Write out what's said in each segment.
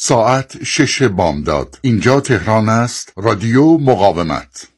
ساعت 6 بامداد. اینجا تهران است. رادیو مقاومت.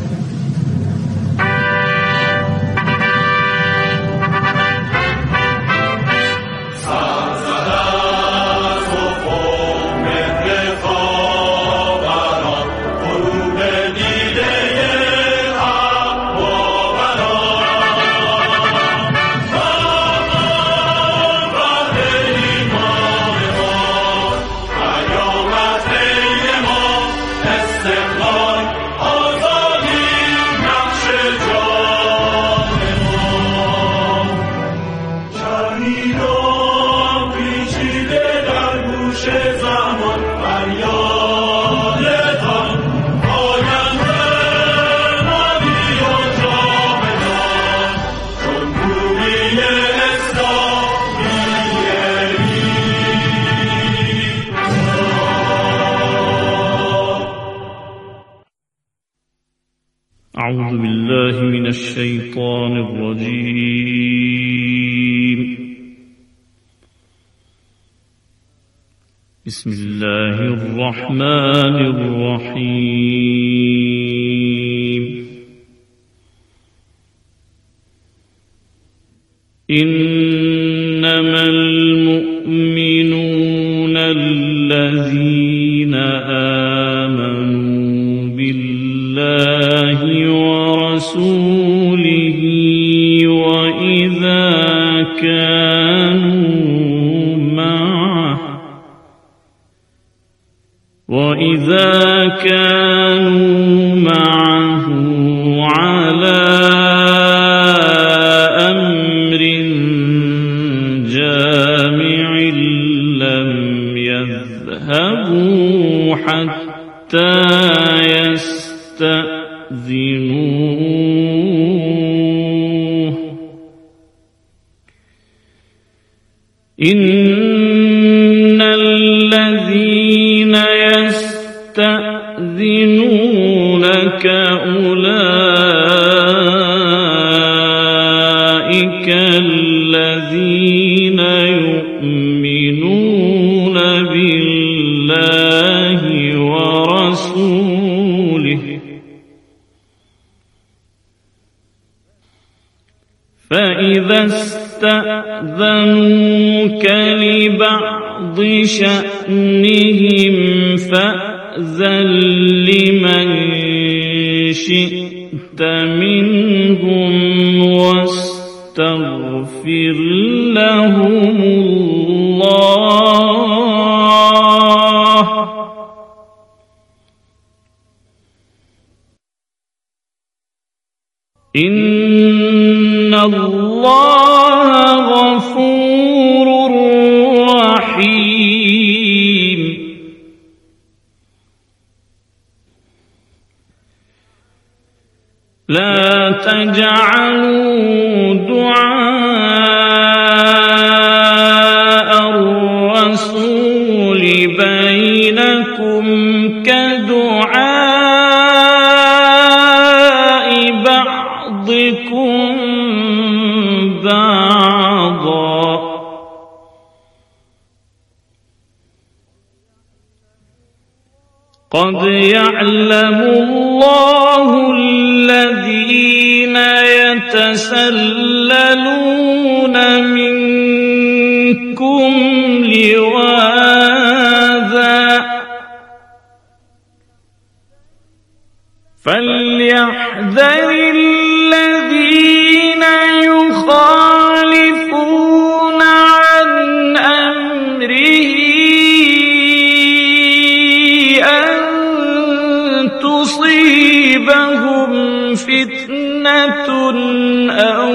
أعوذ بالله من الشيطان الرجيم. بسم الله الرحمن الرحيم. إنما المؤمنون الذين آمنوا بالله ورسوله وإذا كانوا معه على أمر جامع لم يذهبوا حتى يستأذنوه. إن الذين يستأذنونك أولئك الذين يؤمنون بالله ورسوله، فإذا استأذنوك لبعض شأنهم فأذن لمن شئت منهم واستغفر لهم الله، إن الله غفور رحيم. لا تجعلوا دعاء الرسول بينكم كدعاء بعضكم بعضا، قد يعلم الله الذين يتسللون منكم لواذا، فليحذر الذين يخالفون عن أمره أن تصيبهم فتنة أو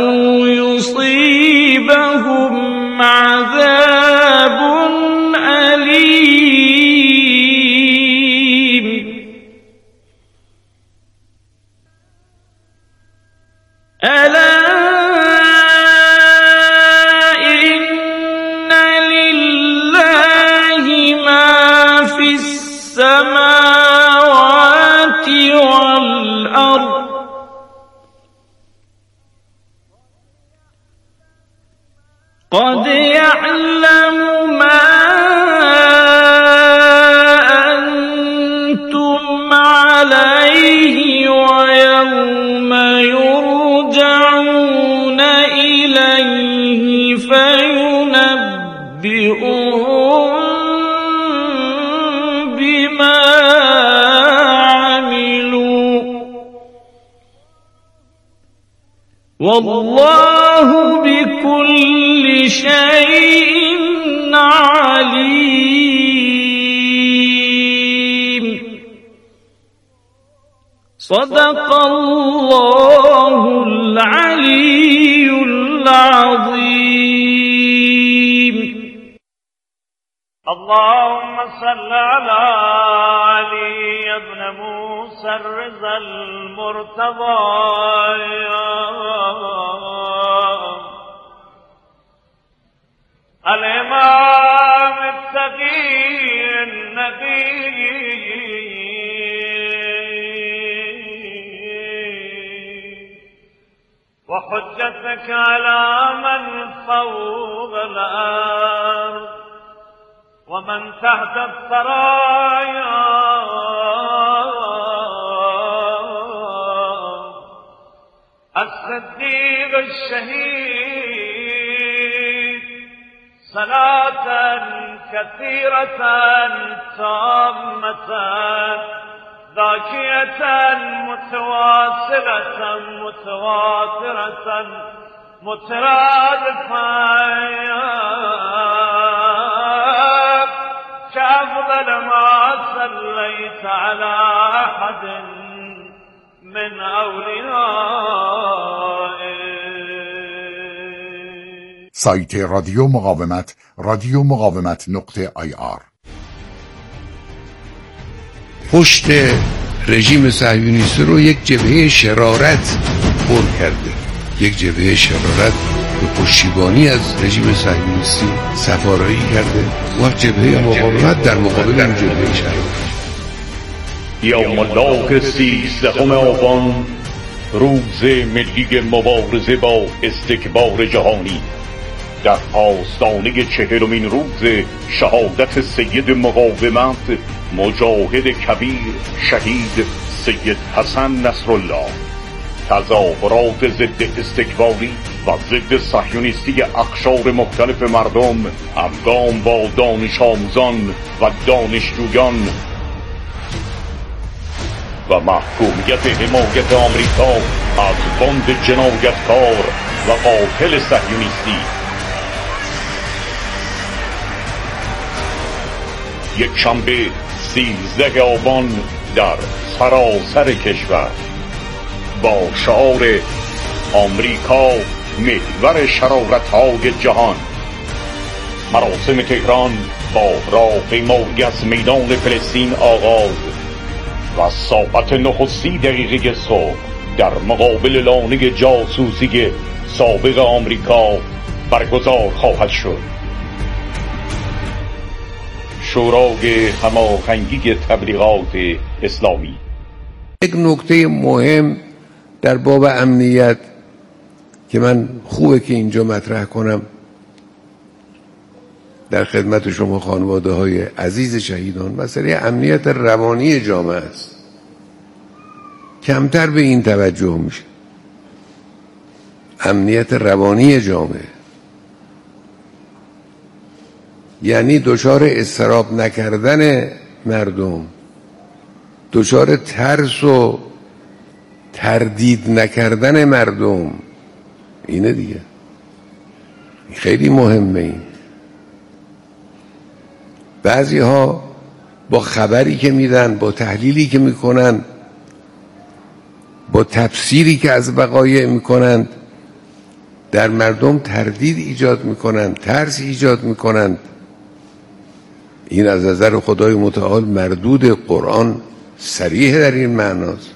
يصيبهم عذاب أليم. ألا إن لله ما في السماوات والأرض، قد يعلم ما عليه ويوم يرجعون إليه فينبئهم بما عملوا والله بكل شيء عليم. صدق الله العلي العظيم. اللهم صل على علي بن موسى الرضا المرتضى الإمام التقي النبي وحجتك على من فوق الأرض ومن تحت الثرايا الصديق الشهيد صلاة كثيرة تامة ذاكية متواصلة متواترة مترادفة كأفضل ما صليت على أحد من أوليائك. سایت رادیو مقاومت radiomogavamat.ir. پشت رژیم صهیونیستی رو یک جبهه شرارت پر کرده، یک جبهه شرارت به پشتیبانی از رژیم صهیونیستی سفارایی کرده و جبهه مقاومت در مقابل این جبهه شرارت. یوم الله 13 آبان، روز ملی مبارزه با استکبار جهانی، در آستانه 40مین روز شهادت سید مقاومت مجاهد کبیر شهید سید حسن نصرالله، تظاهرات ضد استکباری و ضد صهیونیستی اقشار مختلف مردم همگام با دانش آموزان و دانشجویان و محکومیت حمایت آمریکا از بند جنایتکار و قاتل صهیونیستی. یک شنبه 13 آبان در سراسر کشور با شعار آمریکا محور شرارت‌های جهان، مراسم تهران با راهپیمایی از میدان فلسطین آغاز و ساعت 9:30 صبح در مقابل لانه جاسوسی سابق آمریکا برگزار خواهد شد. شورای هماهنگی تبلیغات اسلامی. یک نکته مهم در باب امنیت که من خوبه که اینجا مطرح کنم در خدمت شما خانواده های عزیز شهیدان، مسئله امنیت روانی جامعه است. کمتر به این توجه میشه. امنیت روانی جامعه یعنی دچار اضطراب نکردن مردم، دچار ترس و تردید نکردن مردم، اینه دیگه. خیلی مهمه این. بعضی ها با خبری که میدن، با تحلیلی که میکنن، با تفسیری که از وقایع میکنند در مردم تردید ایجاد میکنند، ترس ایجاد میکنند. این از نظر خدای متعال مردود. قرآن صریح در این معناست.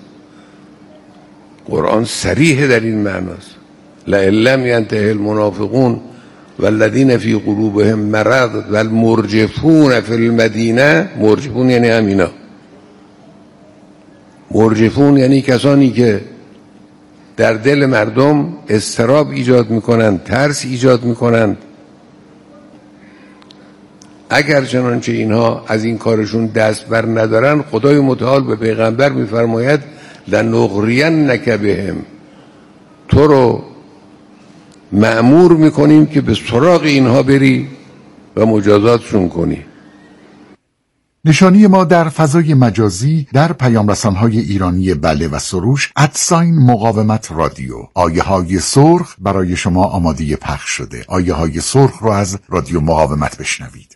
قرآن صریح در این معناست. لئن لم ینته المنافقون والذین فی قلوبهم مرض والمرجفون فی المدینه. مرجفون یعنی همینا. مرجفون یعنی کسانی که در دل مردم اضطراب ایجاد میکنند، ترس ایجاد میکنند. اگر چنانچه اینها از این کارشون دست بر ندارن، خدای متعال به پیغمبر میفرماید لنغرینک بهم، تو رو مأمور میکنیم که به سراغ اینها بری و مجازاتشون کنی. نشانی ما در فضای مجازی در پیام رسان‌های ایرانی بله و سروش @مقاومت رادیو. آیه های سرخ برای شما آماده پخش شده. آیه های سرخ رو از رادیو مقاومت بشنوید.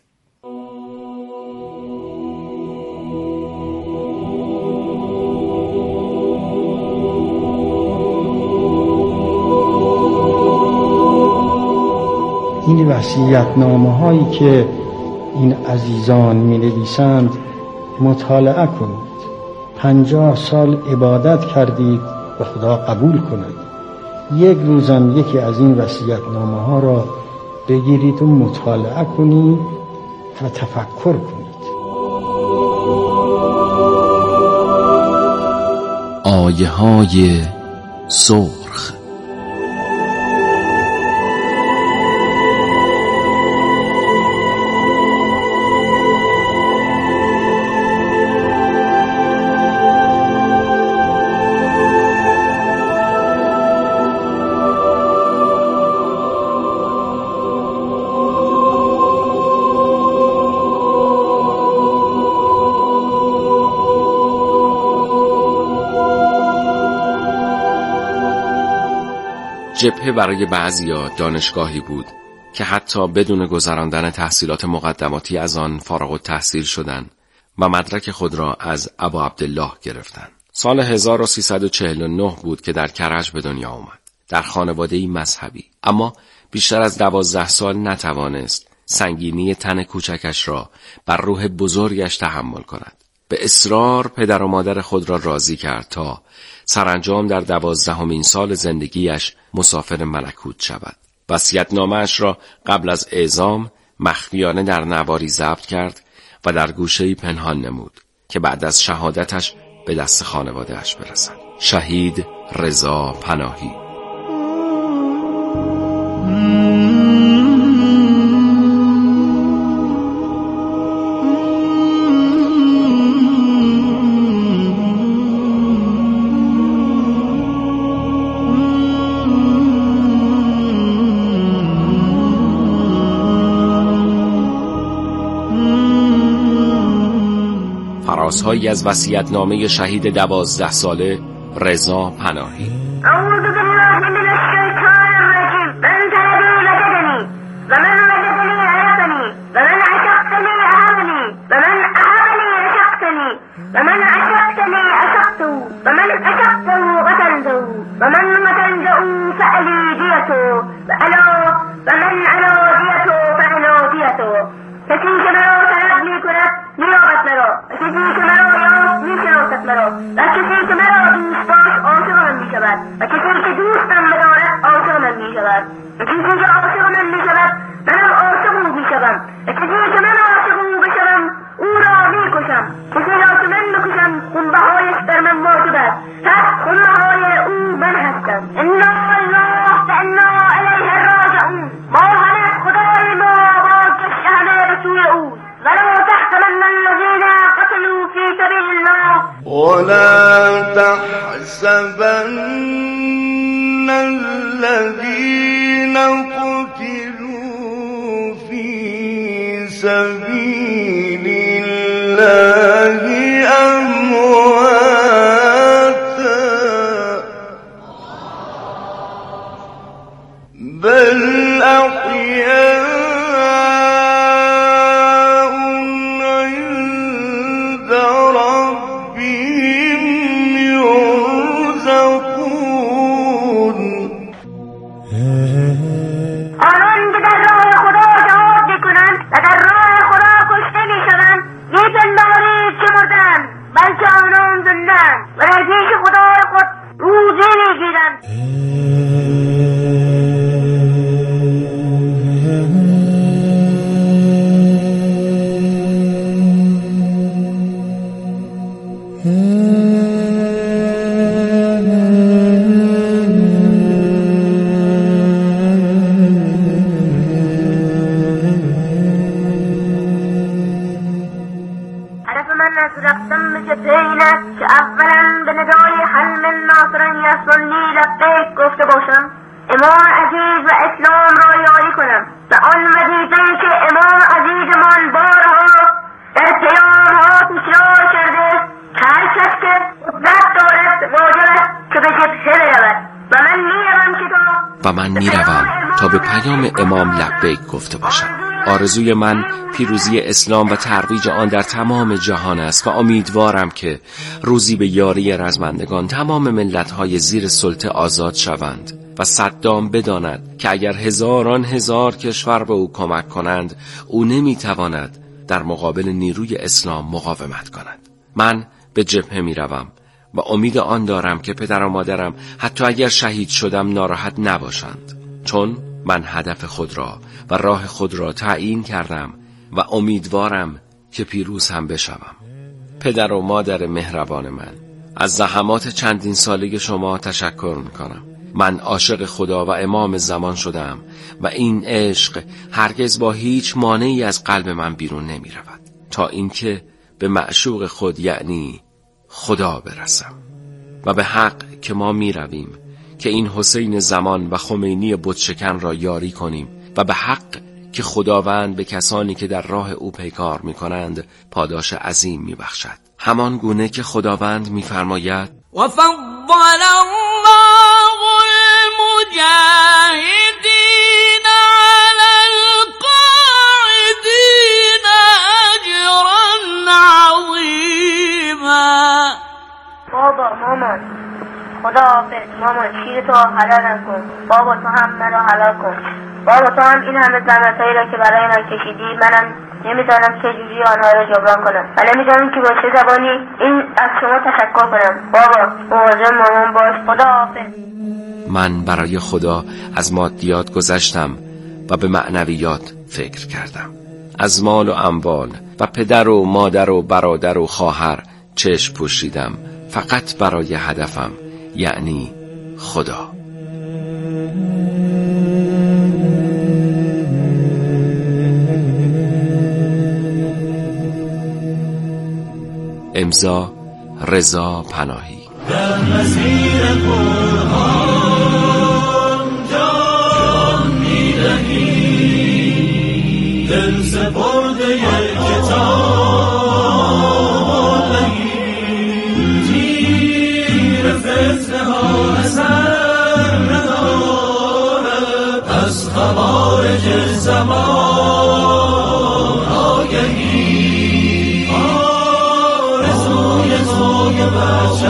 این وصیت‌نامه هایی که این عزیزان می نویسند مطالعه کنید. 50 سال عبادت کردید و خدا قبول کند. یک روزم یکی از این وصیت‌نامه ها را بگیرید و مطالعه کنید و تفکر کنید. آیه های سرخ. جبهه برای بعضیا دانشگاهی بود که حتی بدون گذراندن تحصیلات مقدماتی از آن فارغ التحصیل شدند و مدرک خود را از ابا عبدالله گرفتند. سال 1349 بود که در کرج به دنیا آمد. در خانواده‌ای مذهبی، اما بیشتر از 12 سال نتوانست سنگینی تن کوچکش را بر روح بزرگش تحمل کند. به اصرار پدر و مادر خود را راضی کرد تا سرانجام در 12مین سال زندگیش مسافر ملکوت شود. وصیت‌نامه‌اش را قبل از اعزام مخفیانه در نواری ضبط کرد و در گوشه‌ای پنهان نمود که بعد از شهادتش به دست خانواده‌اش برسد. شهید رضا پناهی. فرازهایی از وصیت‌نامه شهید 12 ساله رضا پناهی. اعوذ بالله من الشیطان الرجیم. من طلبی وجدنی و من وجدنی عرفنی و من عشقتنی اهمنی و من اهمنی عشقتنی و من عشقتنی عشقتو و من عشقتو قتلتو و من قتلتو فعلی دیتو و من علا دیتو فعلا دیتو. کسی که مرا طلب می کند می‌یابد مرا، و کسی که مرا یافت می‌شناسد مرا، و کسی که مرا دوست داشت عاشق من می‌شود، و کسی که دوستم بدارد عاشق من می‌شود، و کسی که عاشق من می‌شود منم عاشق او می‌شوم، و کسی که من عاشق او بشوم او را می‌کشم. کسی را که من بکشم خونبهایش در من واجب است، پس خونبهای او من هستم. انا الله و انا الیه راجعون. ما همه خدای ما بازگشت همه به سوی او. ولا تحسبن الذين قتلوا في سبيل الله ولا تحسبن الذين قتلوا في سبيل الله أمواتا بل أحياء آنان که در راه خدا جهاد میکنند و در راه هل من ناصر یصلنی لبیک گفته باشم، امام عزیز و اسلام را یاری کنم و آن وظیفه‌ای که امام عزیزمان بارها در پیام‌ها تکرار کرده هر کس که قدرت دارد واجب است که به جبهه برود و من میروم تا به پیام امام لبیک گفته باشم. آرزوی من پیروزی اسلام و ترویج آن در تمام جهان است و امیدوارم که روزی به یاری رزمندگان تمام ملت‌های زیر سلطه آزاد شوند و صدام بداند که اگر هزاران هزار کشور به او کمک کنند او نمیتواند در مقابل نیروی اسلام مقاومت کند. من به جبهه میروم و امید آن دارم که پدر و مادرم حتی اگر شهید شدم ناراحت نباشند، چون من هدف خود را و راه خود را تعیین کردم و امیدوارم که پیروز هم بشوم. پدر و مادر مهربان من، از زحمات چندین ساله شما تشکر میکنم. من عاشق خدا و امام زمان شدم و این عشق هرگز با هیچ مانعی از قلب من بیرون نمی رود تا اینکه به معشوق خود یعنی خدا برسم و به حق که ما می رویم که این حسین زمان و خمینی بتشکن را یاری کنیم و به حق که خداوند به کسانی که در راه او پیکار می کنند پاداش عظیم می بخشد، همان گونه که خداوند می فرماید و فضل الله المجاهدین علی القاعدین اجرا عظیما. بابا مامان خدا حافظ، مامان شیر تو حلال کن، بابا تو هم منو حلال کن، بابا تو هم این همه زحمتایی را که برای من کشیدی منم نمیدانم چه جوری آنها را جبران کنم و نمیدانم که با چه زبانی این از شما تشکر کنم. بابا مواظب مامان باش، خدا حافظ. من برای خدا از مادیات گذشتم و به معنویات فکر کردم. از مال و اموال و پدر و مادر و برادر و خواهر چشم پوشیدم فقط برای هدفم، یعنی خدا. امضا رضا پناهی. در مسیر قرآن جان می‌دهی، دل سپرده کتاب نهی، تیر فتنه ها اثر ندارد، از خوارج زمان آگهی، آرزوی تو که بچه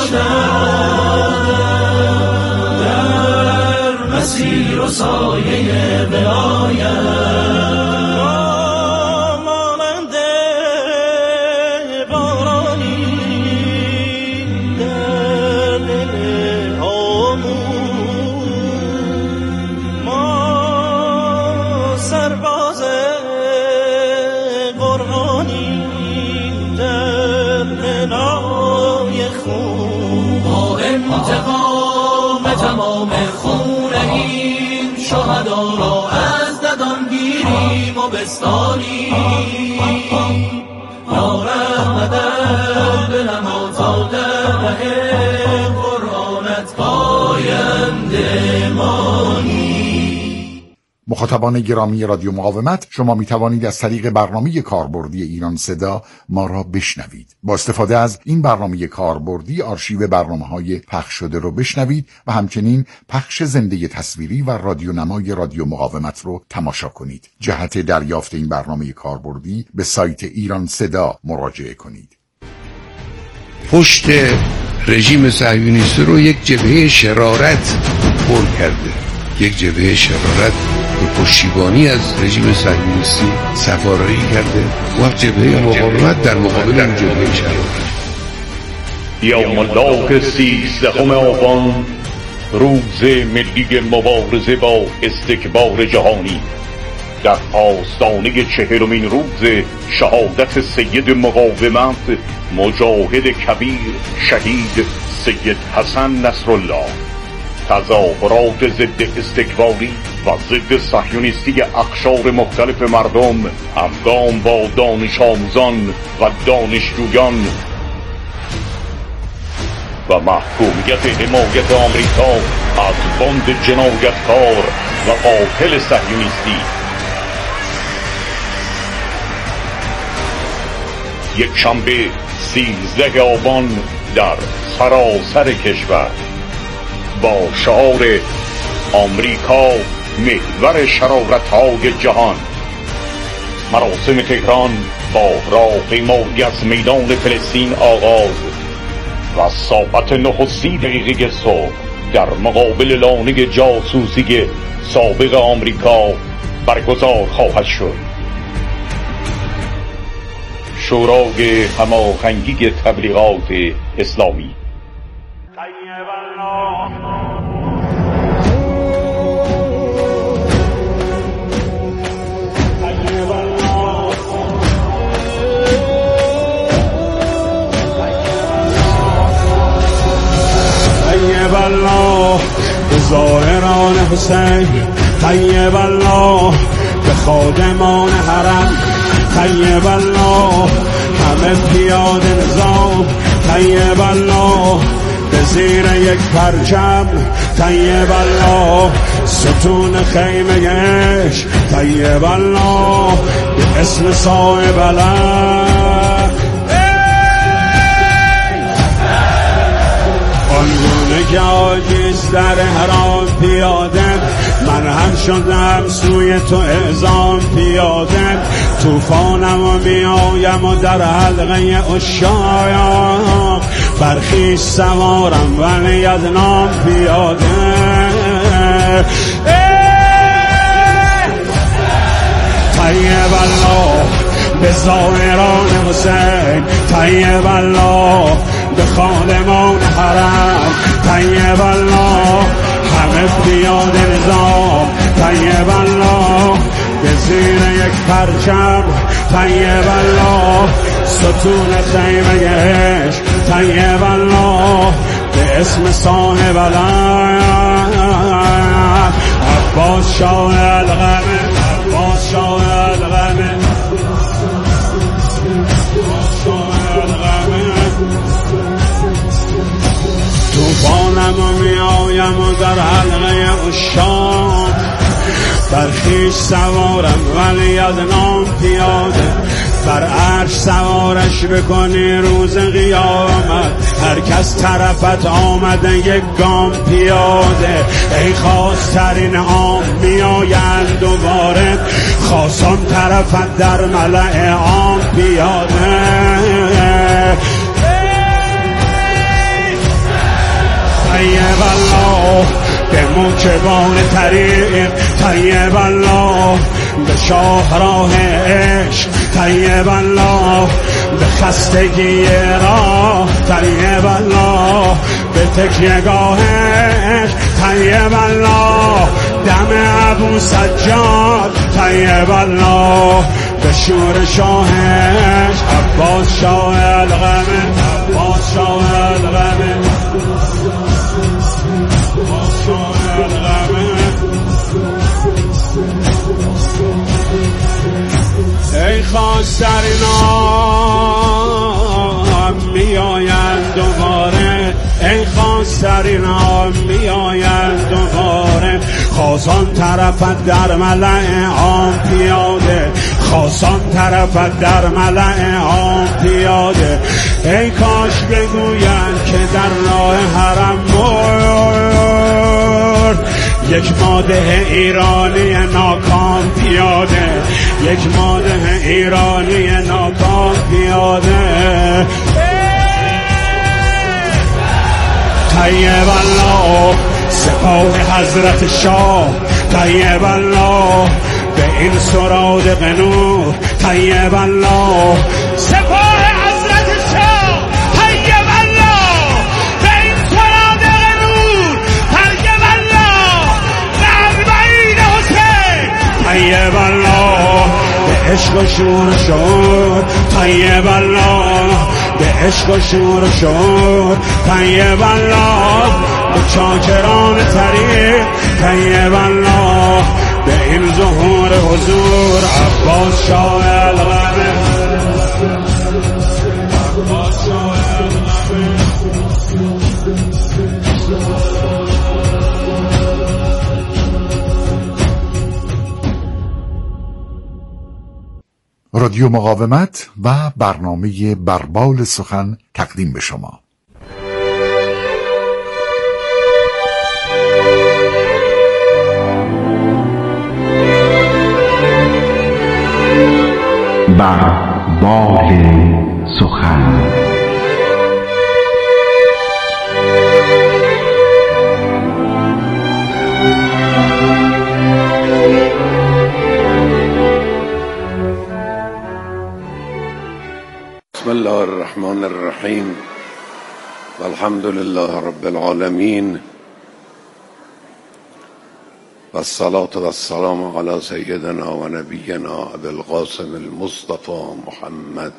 در مسیر و سایه بلاید، مانند بارانی در دل آمون، ما سرباز قرآنی در بنای خون، با انتقام تمام خونه این شهدا را از ددان گیریم و بستانیم، یا رحمتت بنما تا در ره قرآنت پاینده مانی. مخاطبان گرامی رادیو مقاومت، شما می توانید از طریق برنامه کاربردی ایران صدا ما را بشنوید. با استفاده از این برنامه کاربردی آرشیو برنامه‌های پخش شده رو بشنوید و همچنین پخش زنده تصویری و رادیونمای رادیو مقاومت رو تماشا کنید. جهت دریافت این برنامه کاربردی به سایت ایران صدا مراجعه کنید. پشت رژیم صهیونیستی رو یک جبهه شرارت پر کرده، یک جبهه شرارت به پشتیبانی از رژیم صهیونیستی سفارایی کرده و جبهه مقاومت در مقابل این جبهه شرارت. یوم الله 13 آبان، روز ملی مبارزه با استکبار جهانی، در آستانه 40مین روز شهادت سید مقاومت مجاهد کبیر شهید سید حسن نصرالله، تظاهرات ضد استکباری و ضد صهیونیستی اقشار مختلف مردم همگام با دانش آموزان و دانشجویان و محکومیت حمایت آمریکا از بند جنایتکار و قاتل صهیونیستی. یک شنبه 13 آبان در سراسر کشور با شعار آمریکا محور شرارت‌های جهان، مراسم تهران با راهپیمایی از میدان فلسطین آغاز و ساعت 9:30 صبح در مقابل لانه جاسوسی سابق آمریکا برگزار خواهد شد. شورای هماهنگی تبلیغات اسلامی. طیب الله به ظاهران حسین، طیب الله به خادمان حرم، طیب الله همه پیاده نظام، طیب الله به زیر یک پرچم، طیب الله ستون خیمه عشق، طیب الله به اسم صاحب علم. آنگونه که آجیز در حرام پیاده، من هم شدم سوی تو اعظام پیاده، توفانم و میایم و در حلقه اشایم، برخیش سوارم ولی از نام پیاده. طیب الله به ظاهران حسین، طیب الله به خادمان حرم، طیب الله همه پیاده نظام، طیب الله به زیر یک پرچم، طیب الله ستون خیمه عشق، طیب الله به اسم صاحب علم. عباس شاه الغمه، عباس شاه الغمه، توفانم و میایم و در حلقه اشام، برخیش سوارم ولی از نام پیاده، بر عرش سوارش بکنی روز قیامت، هر کس طرفت آمده یک گام پیاده. ای خواسترین عام میآیند دوباره، خواستان طرفت در ملأ عام پیاده. طیب الله به موکبان طریق، طیب الله به شاهراه عشق، طیب الله به خستگی راه، طیب الله به تکیهگاهش، طیب الله دم ابو سجاد، طیب الله به شور شاهش. عباس شاه الغمه، عباس شاه الغمه، ای خواسترینان میآیند دوباره، ای خواسترینان میآیند دوباره، خواستان طرفت در ملأ عام پیاده، خواستان طرفت در ملأ عام پیاده. ای کاش بگویند که در راه حرم مرد یک ماده ایرانی ناکام پیاده، یک ماده ایرانی ناکام پیاده. طیب الله سپاه حضرت شاه، طیب الله به این سرادق نور، طیب الله سپاه حضرت شاه، طیب الله به این سرادق نور، طیب الله به اربعین حسین، طیب الله به عشق و شور شد، طیب الله به عشق و شور شد، طیب الله به چاکران طریق، طیب الله به این ظهور حضور. عباس شاه الغمه، عباس شاه الغمه. رادیو مقاومت و برنامه بربال سخن تقدیم به شما. بربال سخن. بسم الله الرحمن الرحیم والحمد لله رب العالمین والصلاة والسلام على سيدنا و نبینا ابی القاسم المصطفى محمد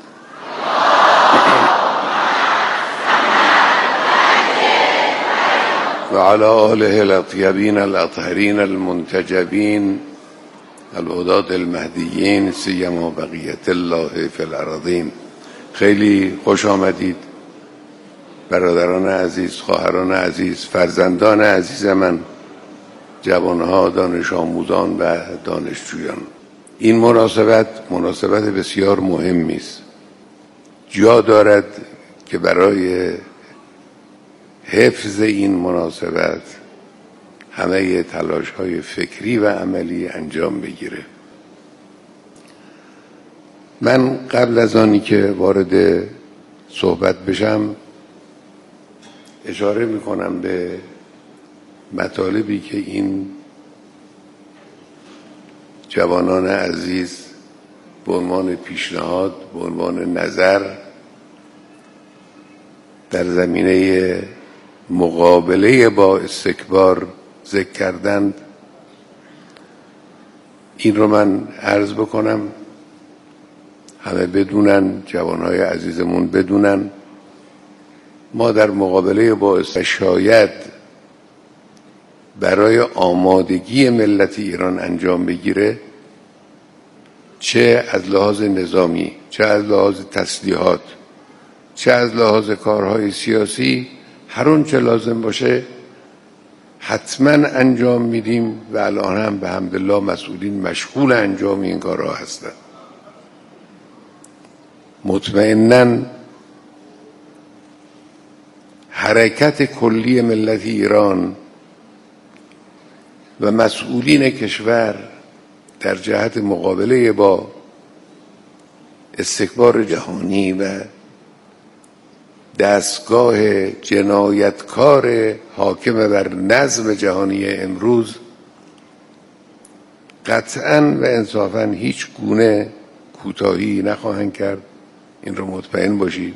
و على آله الاطیبین الاطهرین المنتجبین الهداة المهدیین سیما بقیت الله فی الارضین. خیلی خوش آمدید برادران عزیز، خواهران عزیز، فرزندان عزیز من، جوانها، دانش آموزان و دانشجویان. این مناسبت بسیار مهمی است. جا دارد که برای حفظ این مناسبت همه تلاش‌های فکری و عملی انجام بگیره. من قبل از آنی که وارد صحبت بشم اشاره میکنم به مطالبی که این جوانان عزیز به عنوان پیشنهاد، به عنوان نظر در زمینه مقابله با استکبار ذکر کردند. این رو من عرض بکنم، همه بدونن، جوانهای عزیزمون بدونن، ما در مقابله با شاید برای آمادگی ملت ایران انجام بگیره، چه از لحاظ نظامی، چه از لحاظ تسلیحات، چه از لحاظ کارهای سیاسی، هر اون چه لازم باشه حتما انجام میدیم و الان هم به حمدالله مسئولین مشغول انجام این کارها هستند. مطمئناً حرکت کلی ملت ایران و مسئولین کشور در جهت مقابله با استکبار جهانی و دستگاه جنایتکار حاکم بر نظم جهانی امروز قطعاً و انصافاً هیچ گونه کوتاهی نخواهند کرد. این رو مطمئن باشید.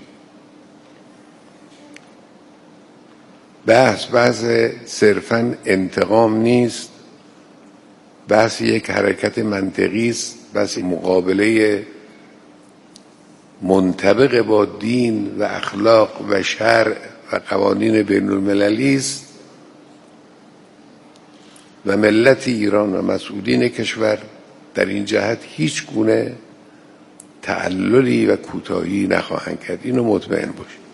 بحث صرفاً انتقام نیست، بحث یک حرکت منطقی است، بحث مقابله منطبق با دین و اخلاق و شرع و قوانین بین المللی است و ملت ایران و مسئولین کشور در این جهت هیچ گونه تعللی و کوتاهی نخواهند کرد. اینو مطمئن باشید.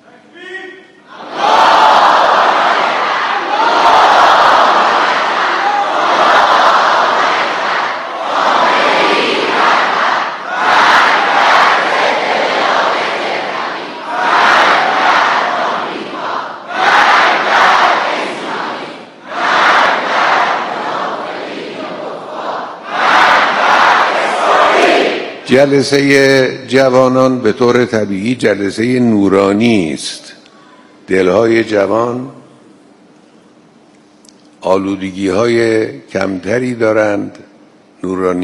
جلسه جوانان به طور طبیعی جلسه نورانی است. دلهای جوان آلودگی‌های کمتری دارند، نورانی